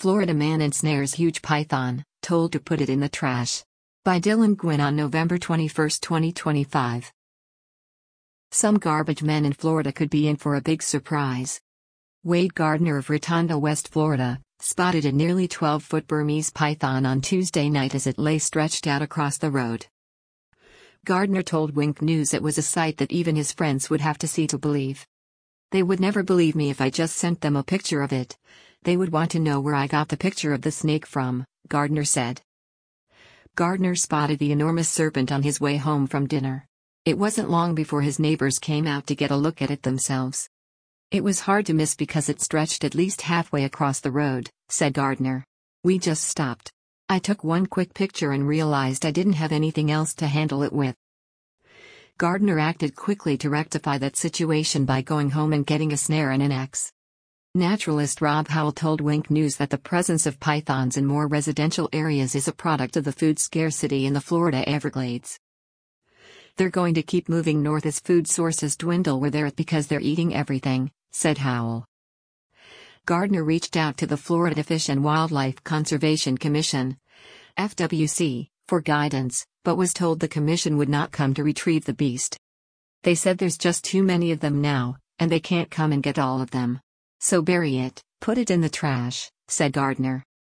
Florida man ensnares huge python, told to put it in the trash. By Dylan Gwynn on November 21, 2025. Some garbage men in Florida could be in for a big surprise. Wade Gardner of Rotonda, West Florida, spotted a nearly 12-foot Burmese python on Tuesday night as it lay stretched out across the road. Gardner told Wink News it was a sight that even his friends would have to see to believe. "They would never believe me if I just sent them a picture of it. They would want to know where I got the picture of the snake from," Gardner said. Gardner spotted the enormous serpent on his way home from dinner. It wasn't long before his neighbors came out to get a look at it themselves. "It was hard to miss because it stretched at least halfway across the road," said Gardner. "We just stopped. I took one quick picture and realized I didn't have anything else to handle it with." Gardner acted quickly to rectify that situation by going home and getting a snare and an axe. Naturalist Rob Howell told Wink News that the presence of pythons in more residential areas is a product of the food scarcity in the Florida Everglades. "They're going to keep moving north as food sources dwindle where they're at because they're eating everything," said Howell. Gardner reached out to the Florida Fish and Wildlife Conservation Commission, FWC, for guidance, but was told the commission would not come to retrieve the beast. "They said there's just too many of them now, and they can't come and get all of them. So bury it, put it in the trash," said Gardner.